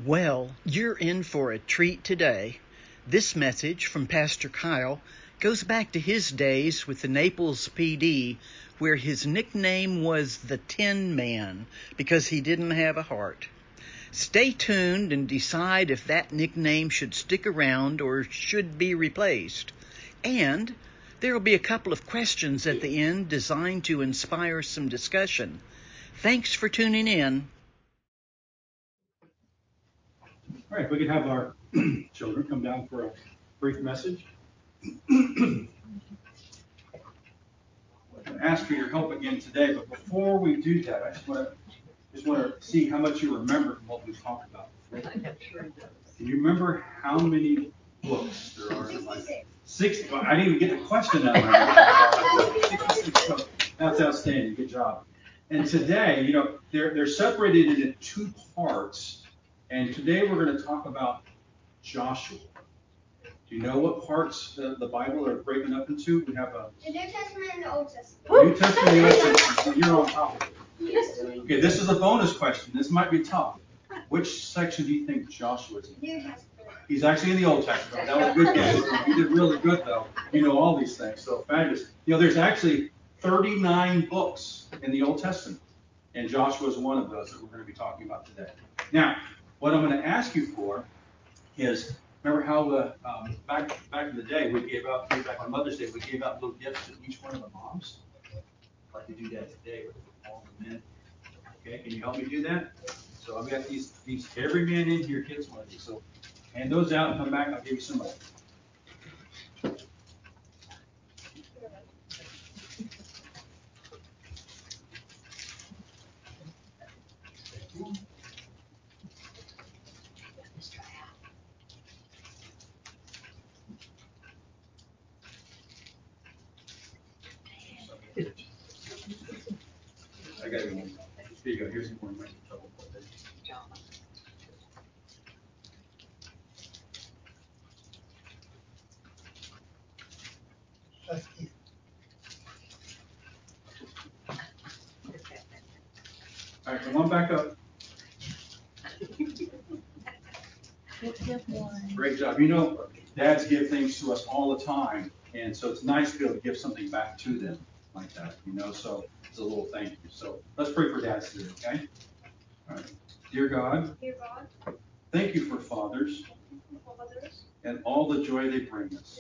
Well, you're in for a treat today. This message from Pastor Kyle goes back to his days with the Naples PD, where his nickname was the Tin Man because he didn't have a heart. Stay tuned and decide if that nickname should stick around or should be replaced. And there will be a couple of questions at the end designed to inspire some discussion. Thanks for tuning in. All right, if we could have our children come down for a brief message. I'm going to ask for your help again today, but before we do that, I just want to see how much you remember from what we've talked about before. Can you remember how many books there are in life? 60. I didn't even get the question that way. That's outstanding. Good job. And today, they're separated into two parts. And today we're going to talk about Joshua. Do you know what parts the Bible are breaking up into? We have the New Testament and the Old Testament. New Testament and the Old Testament. So you're on top of it. Okay, this is a bonus question. This might be tough. Which section do you think Joshua is in? New Testament. He's actually in the Old Testament. That was a good guess. You did really good, though. You know all these things. So fabulous. There's actually 39 books in the Old Testament. And Joshua is one of those that we're going to be talking about today. Now, what I'm going to ask you for is, remember how back in the day, back on Mother's Day, we gave out little gifts to each one of the moms? I'd like to do that today with all the men. Okay, can you help me do that? So I've got these every man in here gets one of these. So hand those out and come back, and I'll give you some more. I got one. Here you go. Here's one. All right, come on back up. Great job. Dads give things to us all the time, and so it's nice to be able to give something back to them like that, so it's a little thank you. So let's pray for dads today, okay? All right. Dear God, thank you for fathers and all the joy they bring us.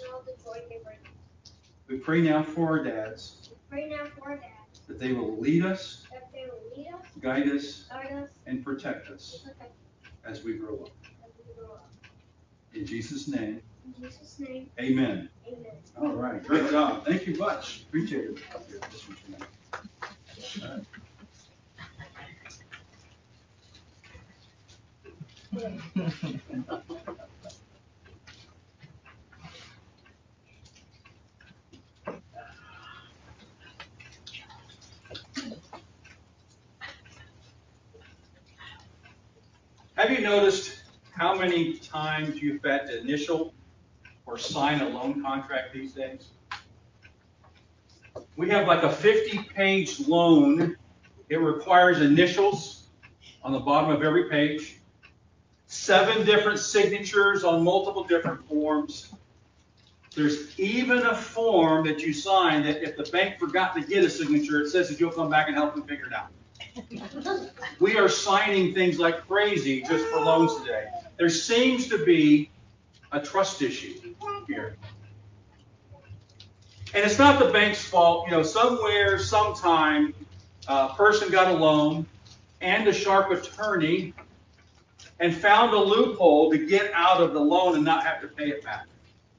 We pray now for our dads, that they will lead us, guide us, and protect us as we grow up. In Jesus' name, amen. All right, great job. Thank you much. Appreciate it. All right. Have you noticed how many times you've had to initial or sign a loan contract these days? We have like a 50-page loan. It requires initials on the bottom of every page, 7 different signatures on multiple different forms. There's even a form that you sign that if the bank forgot to get a signature, it says that you'll come back and help them figure it out. We are signing things like crazy just for loans today. There seems to be a trust issue here. And it's not the bank's fault. Somewhere, sometime, a person got a loan and a sharp attorney and found a loophole to get out of the loan and not have to pay it back.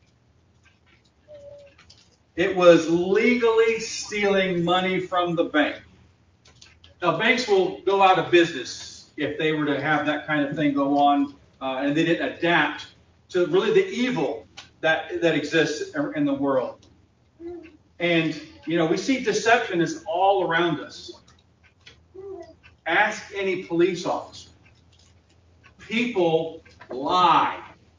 It was legally stealing money from the bank. Now, banks will go out of business if they were to have that kind of thing go on, and they didn't adapt to really the evil that exists in the world. And, we see deception is all around us. Ask any police officer. People lie.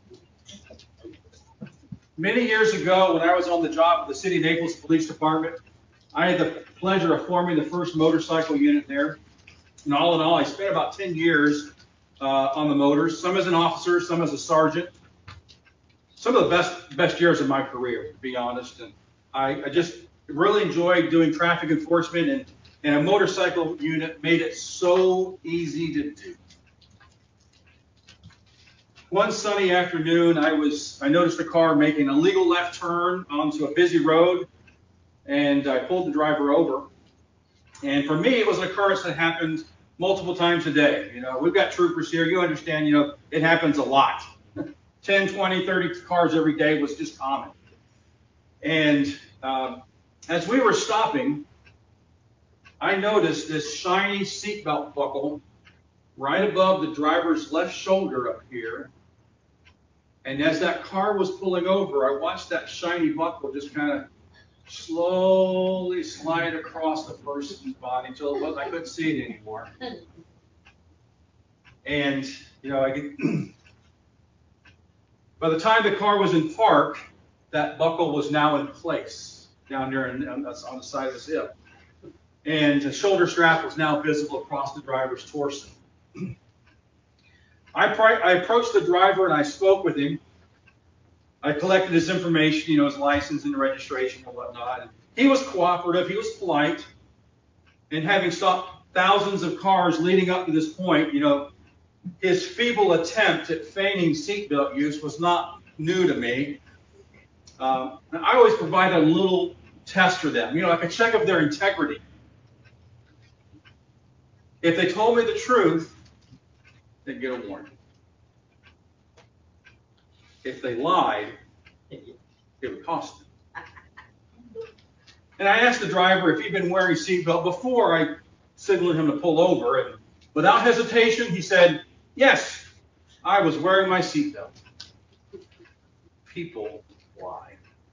Many years ago, when I was on the job at the City of Naples Police Department, I had the pleasure of forming the first motorcycle unit there. And all in all, I spent about 10 years on the motors, some as an officer, some as a sergeant. Some of the best years of my career, to be honest. And I just really enjoyed doing traffic enforcement, and a motorcycle unit made it so easy to do. One sunny afternoon, I noticed a car making a legal left turn onto a busy road, and I pulled the driver over. And for me, it was an occurrence that happened multiple times a day. You know, we've got troopers here. You understand, it happens a lot. 10, 20, 30 cars every day was just common. And as we were stopping, I noticed this shiny seatbelt buckle right above the driver's left shoulder up here. And as that car was pulling over, I watched that shiny buckle just kind of slowly slide across the person's body until I couldn't see it anymore. And, by the time the car was in park, that buckle was now in place down there on the side of his hip. And the shoulder strap was now visible across the driver's torso. I approached the driver and I spoke with him. I collected his information, his license and registration and whatnot. And he was cooperative. He was polite. And having stopped thousands of cars leading up to this point, his feeble attempt at feigning seatbelt use was not new to me. I always provide a little test for them, like a check of their integrity. If they told me the truth, they'd get a warning. If they lied, it would cost them. And I asked the driver if he'd been wearing a seatbelt before I signaled him to pull over. And without hesitation, he said, "Yes, I was wearing my seatbelt." People lie.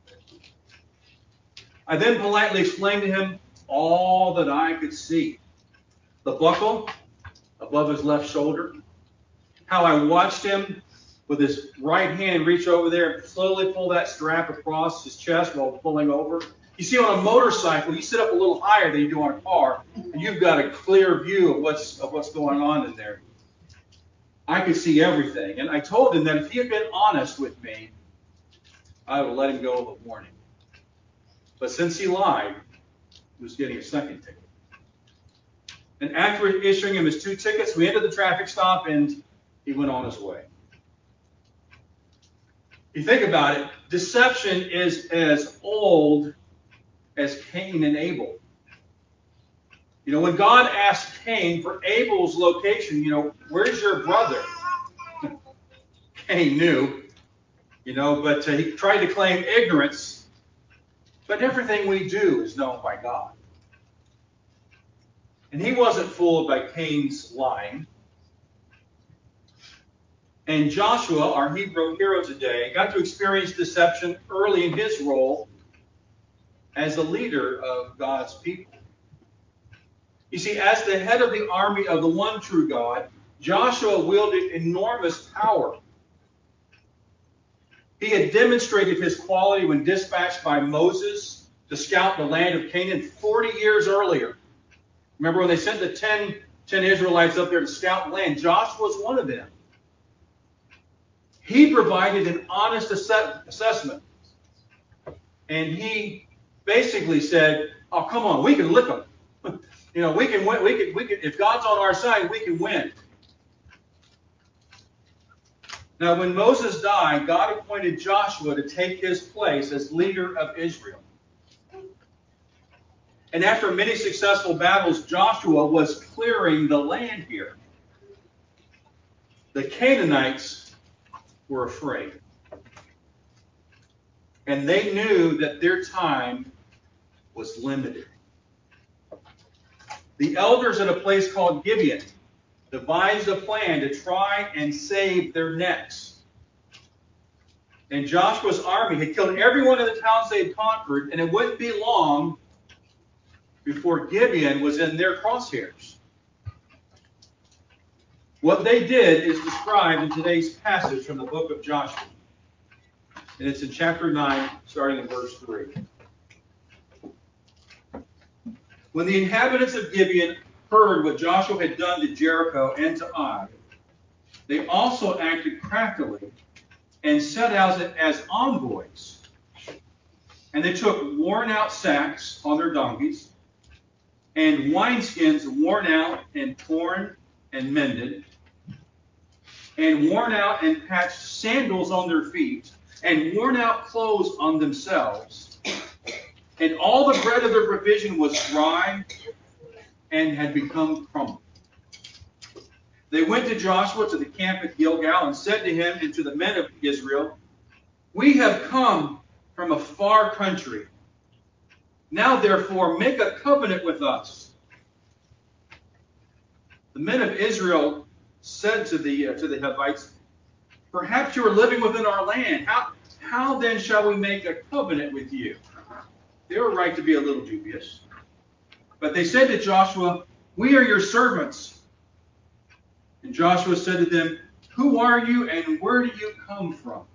I then politely explained to him all that I could see. The buckle above his left shoulder, how I watched him with his right hand reach over there and slowly pull that strap across his chest while pulling over. You see, on a motorcycle, you sit up a little higher than you do on a car, and you've got a clear view of what's going on in there. I could see everything. And I told him that if he had been honest with me, I would let him go with a warning. But since he lied, he was getting a second ticket. And after issuing him his 2 tickets, we ended the traffic stop and he went on his way. If you think about it, deception is as old as Cain and Abel. When God asked Cain for Abel's location, where's your brother? Cain knew, but he tried to claim ignorance. But everything we do is known by God. And he wasn't fooled by Cain's lying. And Joshua, our Hebrew hero today, got to experience deception early in his role as the leader of God's people. You see, as the head of the army of the one true God, Joshua wielded enormous power. He had demonstrated his quality when dispatched by Moses to scout the land of Canaan 40 years earlier. Remember when they sent the 10 Israelites up there to scout the land? Joshua was one of them. He provided an honest assessment. And he basically said, "Oh, come on, we can lick them. We can win. We can. If God's on our side, we can win." Now, when Moses died, God appointed Joshua to take his place as leader of Israel. And after many successful battles, Joshua was clearing the land here. The Canaanites were afraid. And they knew that their time was limited. The elders at a place called Gibeon devised a plan to try and save their necks. And Joshua's army had killed everyone in the towns they had conquered, and it wouldn't be long before Gibeon was in their crosshairs. What they did is described in today's passage from the book of Joshua. And it's in chapter 9, starting in verse 3. When the inhabitants of Gibeon heard what Joshua had done to Jericho and to Ai, They also acted craftily and set out as envoys. And they took worn-out sacks on their donkeys and wineskins worn out and torn and mended, and worn out and patched sandals on their feet, and worn out clothes on themselves. And all the bread of their provision was dry and had become crumbled. They went to Joshua to the camp at Gilgal and said to him and to the men of Israel, "We have come from a far country. Now therefore make a covenant with us." The men of Israel said to the Hivites, "Perhaps you are living within our land. How then shall we make a covenant with you?" They were right to be a little dubious. But they said to Joshua, "We are your servants." And Joshua said to them, "Who are you and where do you come from?"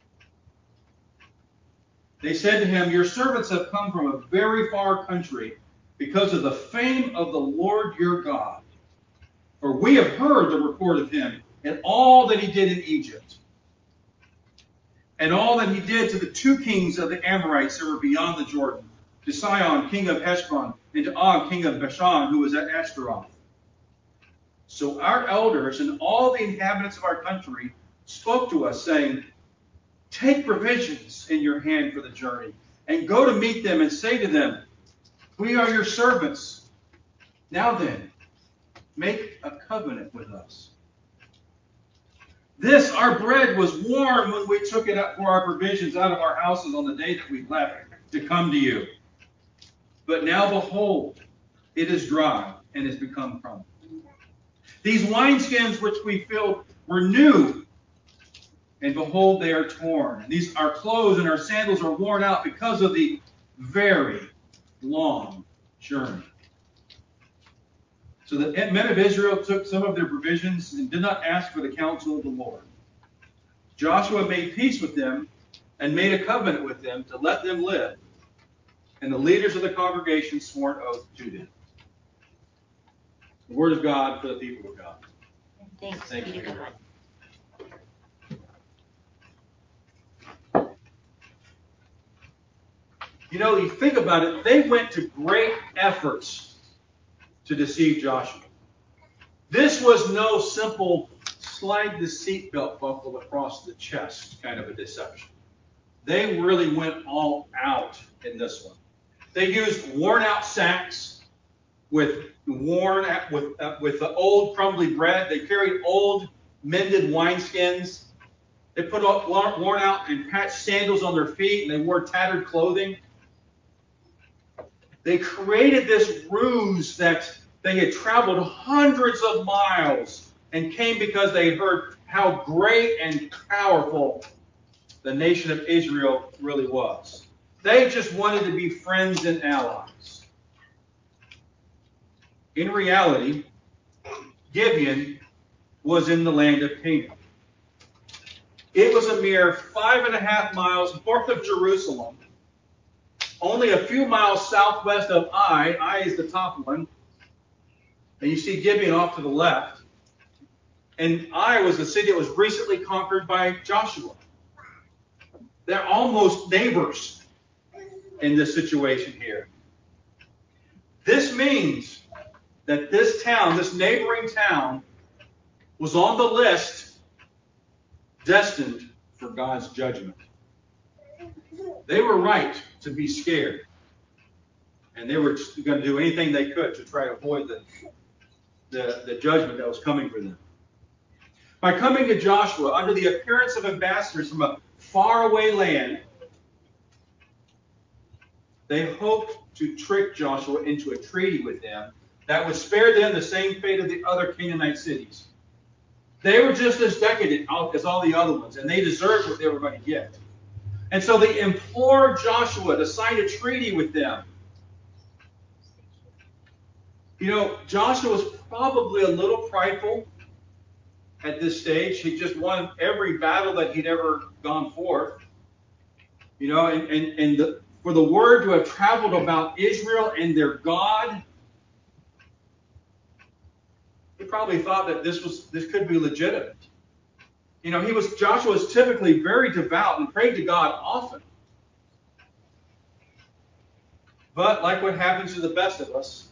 They said to him, "Your servants have come from a very far country because of the fame of the Lord your God. For we have heard the report of him and all that he did in Egypt, and all that he did to the two kings of the Amorites that were beyond the Jordan, to Sihon, king of Heshbon, and to Og, king of Bashan, who was at Ashtaroth. So our elders and all the inhabitants of our country spoke to us, saying, 'Take provisions in your hand for the journey, and go to meet them and say to them, we are your servants. Now then, make a covenant with us. This, our bread, was warm when we took it up for our provisions out of our houses on the day that we left to come to you. But now behold, it is dry and has become crumbled. These wineskins which we filled were new, and behold, they are torn. And our clothes and our sandals are worn out because of the very long journey. So the men of Israel took some of their provisions and did not ask for the counsel of the Lord. Joshua made peace with them and made a covenant with them to let them live. And the leaders of the congregation swore an oath to them. The word of God for the people of God. Thanks be to God. You know, you think about it, they went to great efforts to deceive Joshua. This was no simple slide the seatbelt buckle across the chest kind of a deception. They really went all out in this one. They used worn-out sacks with the old crumbly bread. They carried old mended wineskins. They put up worn-out and patched sandals on their feet, and they wore tattered clothing. They created this ruse that they had traveled hundreds of miles and came because they heard how great and powerful the nation of Israel really was. They just wanted to be friends and allies. In reality, Gibeon was in the land of Canaan. It was a mere 5.5 miles north of Jerusalem, only a few miles southwest of Ai. Ai is the top one. And you see Gibeon off to the left. And Ai was the city that was recently conquered by Joshua. They're almost neighbors in this situation here. This means that this town, this neighboring town, was on the list destined for God's judgment. They were right to be scared. And they were going to do anything they could to try to avoid the judgment that was coming for them. By coming to Joshua under the appearance of ambassadors from a faraway land, they hoped to trick Joshua into a treaty with them that would spare them the same fate of the other Canaanite cities. They were just as decadent as all the other ones, and they deserved what they were going to get. And so they implored Joshua to sign a treaty with them. You know, Joshua was probably a little prideful at this stage. He just won every battle that he'd ever gone forth. You know, for the word to have traveled about Israel and their God, he probably thought that this could be legitimate. Joshua was typically very devout and prayed to God often. But like what happens to the best of us,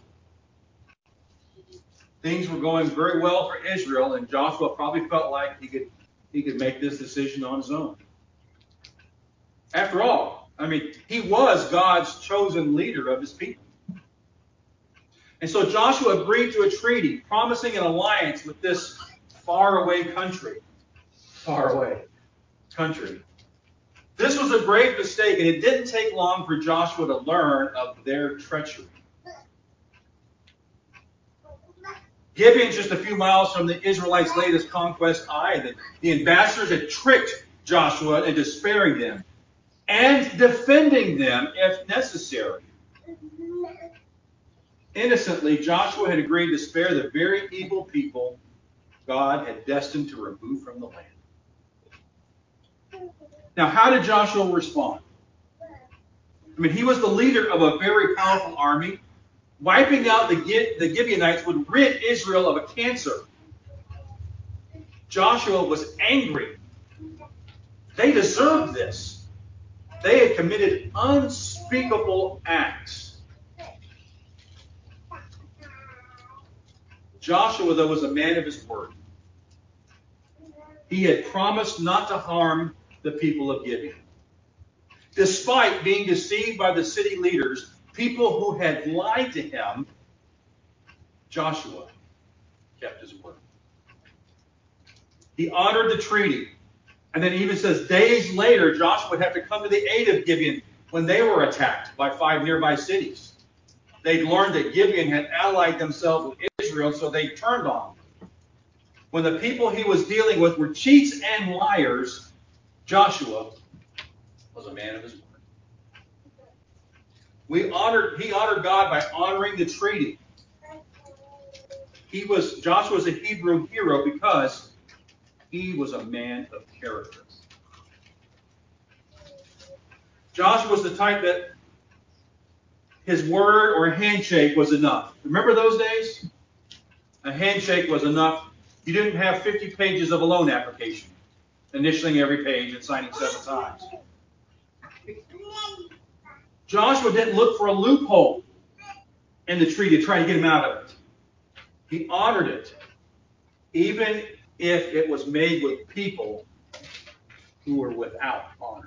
things were going very well for Israel, and Joshua probably felt like he could make this decision on his own. After all, he was God's chosen leader of his people. And so Joshua agreed to a treaty promising an alliance with this faraway country. Faraway country. This was a grave mistake, and it didn't take long for Joshua to learn of their treachery. Gibeon, just a few miles from the Israelites' latest conquest, Ai, the ambassadors had tricked Joshua into sparing them and defending them if necessary. Innocently, Joshua had agreed to spare the very evil people God had destined to remove from the land. Now, how did Joshua respond? He was the leader of a very powerful army. Wiping out the Gibeonites would rid Israel of a cancer. Joshua was angry. They deserved this. They had committed unspeakable acts. Joshua, though, was a man of his word. He had promised not to harm the people of Gibeon. Despite being deceived by the city leaders, people who had lied to him, Joshua kept his word. He honored the treaty. And then he even says days later, Joshua would have to come to the aid of Gibeon when they were attacked by 5 nearby cities. They'd learned that Gibeon had allied themselves with Israel, so they turned on him. When the people he was dealing with were cheats and liars, Joshua was a man of his word. He honored God by honoring the treaty. Joshua was a Hebrew hero because he was a man of character. Joshua was the type that his word or a handshake was enough. Remember those days? A handshake was enough. You didn't have 50 pages of a loan application, initialing every page and signing 7 times. Joshua didn't look for a loophole in the treaty to try to get him out of it. He honored it, even if it was made with people who were without honor.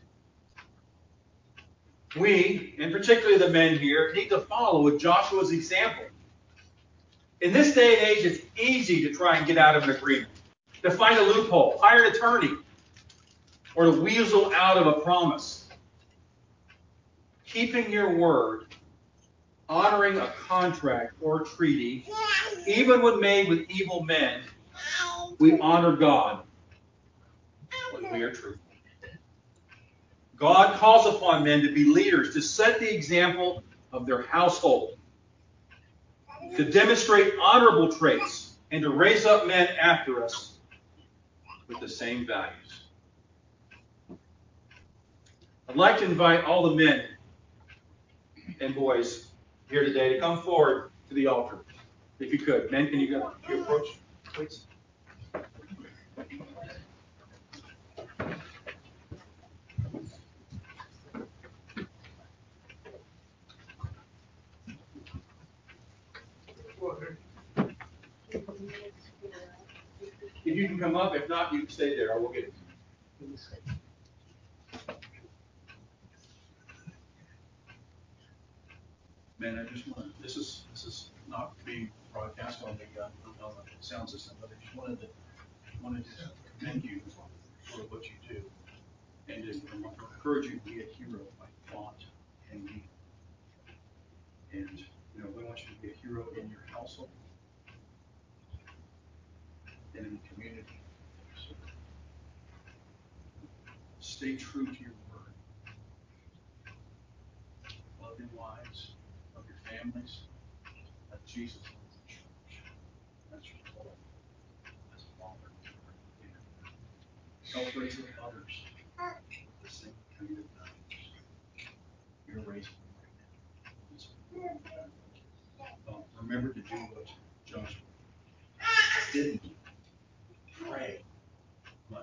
We, and particularly the men here, need to follow Joshua's example. In this day and age, it's easy to try and get out of an agreement, to find a loophole, hire an attorney, or to weasel out of a promise. Keeping your word, honoring a contract or treaty, even when made with evil men, we honor God when we are truthful. God calls upon men to be leaders, to set the example of their household, to demonstrate honorable traits, and to raise up men after us with the same values. I'd like to invite all the men and boys here today to come forward to the altar, if you could. Men, can you approach, please? If you can come up, if not, you can stay there. I will get it. Man, I just want to, this is not being broadcast on the sound system, but I just wanted to commend you for what you do, and to encourage you to be a hero like Font and me. And we want you to be a hero in your household and in the community. So stay true to your word. Love your wives, love your families, like Jesus loves the church. That's your role as a father. Help raise up others with the same kind of values. You're raising them right now. Remember to do what Joshua didn't do. Pray much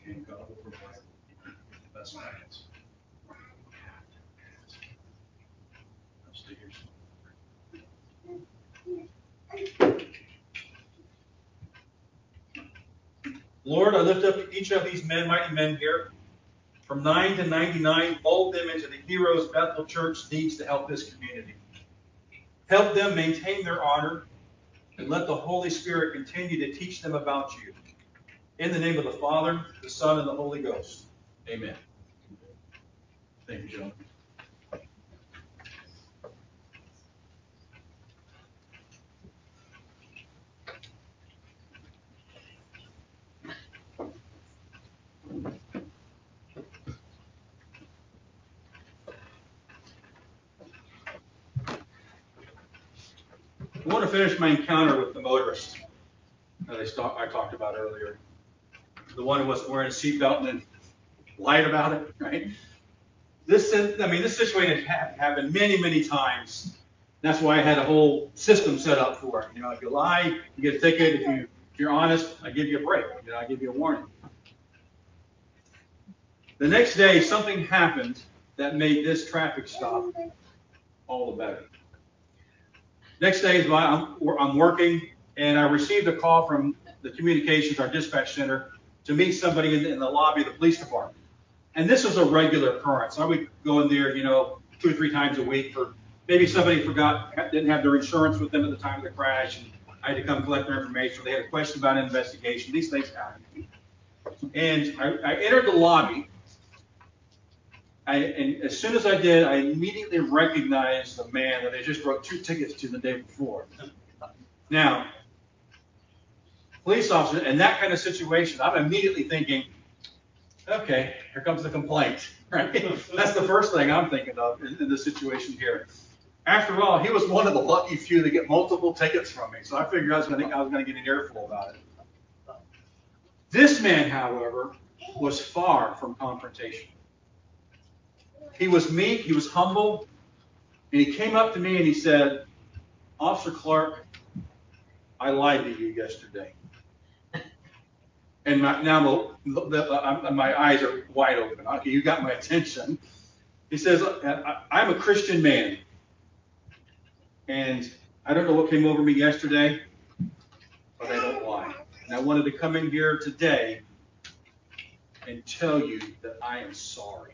and go over the best plans. Lord, I lift up each of these men, mighty men here, from 9 to 99, mold them into the heroes Bethel Church needs to help this community. Help them maintain their honor, and let the Holy Spirit continue to teach them about you. In the name of the Father, the Son, and the Holy Ghost. Amen. Thank you, John. I want to finish my encounter with the motorist that I talked about earlier. The one who wasn't wearing a seatbelt and then lied about it, right? This situation has happened many, many times. That's why I had a whole system set up for it. You know, if you lie, you get a ticket. If you're honest, I give you a break. You know, I give you a warning. The next day, something happened that made this traffic stop all the better. Next day, I'm working, and I received a call from the communications, our dispatch center, to meet somebody in the lobby of the police department. And this was a regular occurrence. I would go in there, 2 or 3 times a week for maybe somebody didn't have their insurance with them at the time of the crash, and I had to come collect their information. They had a question about an investigation. These things happen. And I entered the lobby, and as soon as I did, I immediately recognized the man that I just wrote 2 tickets to the day before. Now, police officer, in that kind of situation, I'm immediately thinking, okay, here comes the complaint. Right? That's the first thing I'm thinking of in this situation here. After all, he was one of the lucky few to get multiple tickets from me, so I figured I was going to get an earful about it. This man, however, was far from confrontation. He was meek, he was humble, and he came up to me and he said, "Officer Clark, I lied to you yesterday." And now my eyes are wide open. Okay, you got my attention. He says, "I'm a Christian man, and I don't know what came over me yesterday, but I don't lie. And I wanted to come in here today and tell you that I am sorry."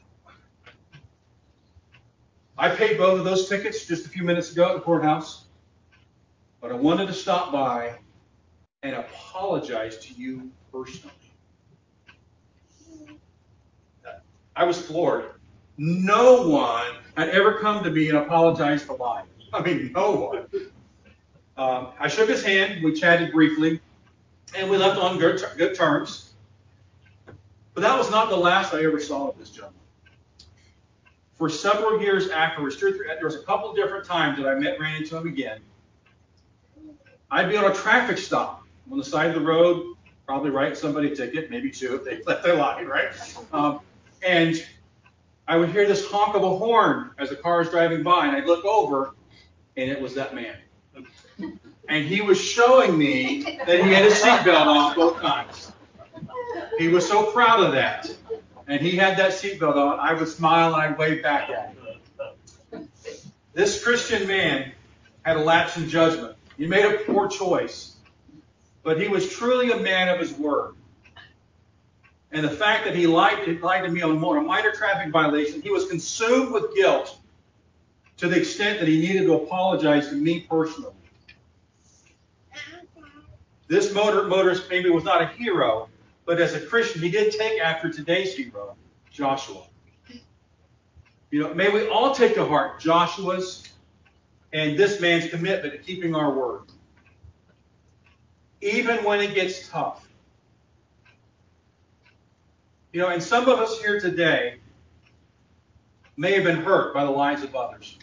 I paid both of those tickets just a few minutes ago at the courthouse, but I wanted to stop by and apologize to you personally. I was floored. No one had ever come to me and apologized for lying. I mean, no one. I shook his hand. We chatted briefly, and we left on good terms. But that was not the last I ever saw of this gentleman. For several years afterwards, 2 or 3, there was a couple different times that I ran into him again. I'd be on a traffic stop on the side of the road, probably write somebody a ticket, maybe 2 if they lied, right? And I would hear this honk of a horn as the car is driving by, and I'd look over, and it was that man. And he was showing me that he had his seatbelt on both times. He was so proud of that. And he had that seatbelt on. I would smile and I'd wave back at him. This Christian man had a lapse in judgment. He made a poor choice. But he was truly a man of his word. And the fact that he lied to me on a minor traffic violation, he was consumed with guilt to the extent that he needed to apologize to me personally. This motorist maybe was not a hero, but as a Christian, he did take after today's hero, Joshua. May we all take to heart Joshua's and this man's commitment to keeping our word. Even when it gets tough. And some of us here today may have been hurt by the lies of others.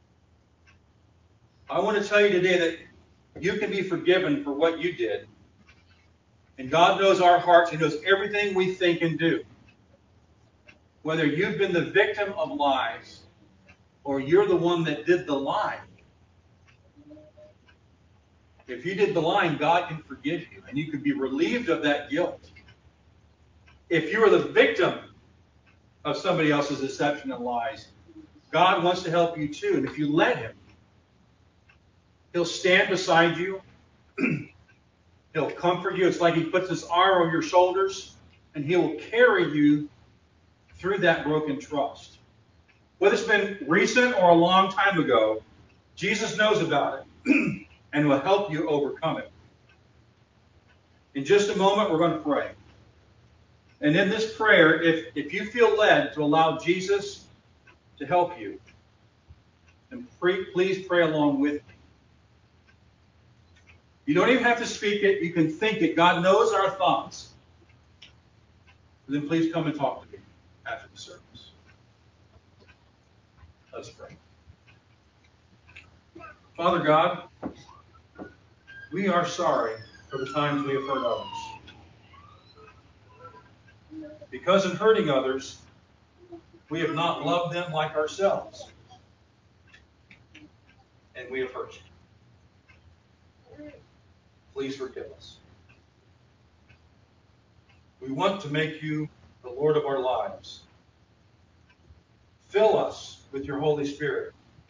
I want to tell you today that you can be forgiven for what you did. And God knows our hearts. He knows everything we think and do. Whether you've been the victim of lies or you're the one that did the lying. If you did the lying, God can forgive you. And you can be relieved of that guilt. If you are the victim of somebody else's deception and lies, God wants to help you too. And if you let Him, He'll stand beside you. He'll comfort you. It's like He puts His arm over your shoulders, and He will carry you through that broken trust. Whether it's been recent or a long time ago, Jesus knows about it and will help you overcome it. In just a moment, we're going to pray. And in this prayer, if you feel led to allow Jesus to help you, then please pray along with me. You don't even have to speak it. You can think it. God knows our thoughts. And then please come and talk to me after the service. Let's pray. Father God, we are sorry for the times we have hurt others. Because in hurting others, we have not loved them like ourselves. And we have hurt you. Please forgive us. We want to make you the Lord of our lives. Fill us with your Holy Spirit.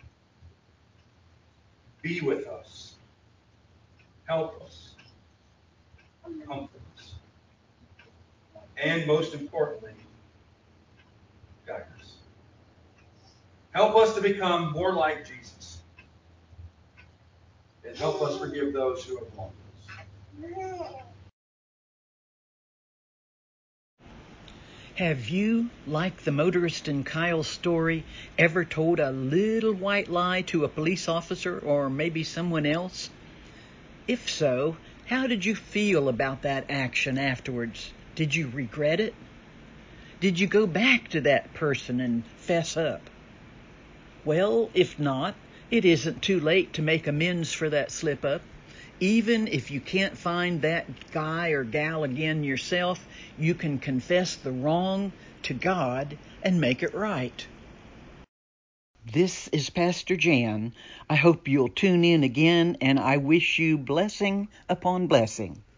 Be with us. Help us. Comfort us. And most importantly, guide us. Help us to become more like Jesus. And help us forgive those who have wronged us. Have you, like the motorist in Kyle's story, ever told a little white lie to a police officer or maybe someone else? If so, how did you feel about that action afterwards? Did you regret it? Did you go back to that person and fess up? Well, if not, it isn't too late to make amends for that slip-up. Even if you can't find that guy or gal again yourself, you can confess the wrong to God and make it right. This is Pastor Jan. I hope you'll tune in again, and I wish you blessing upon blessing.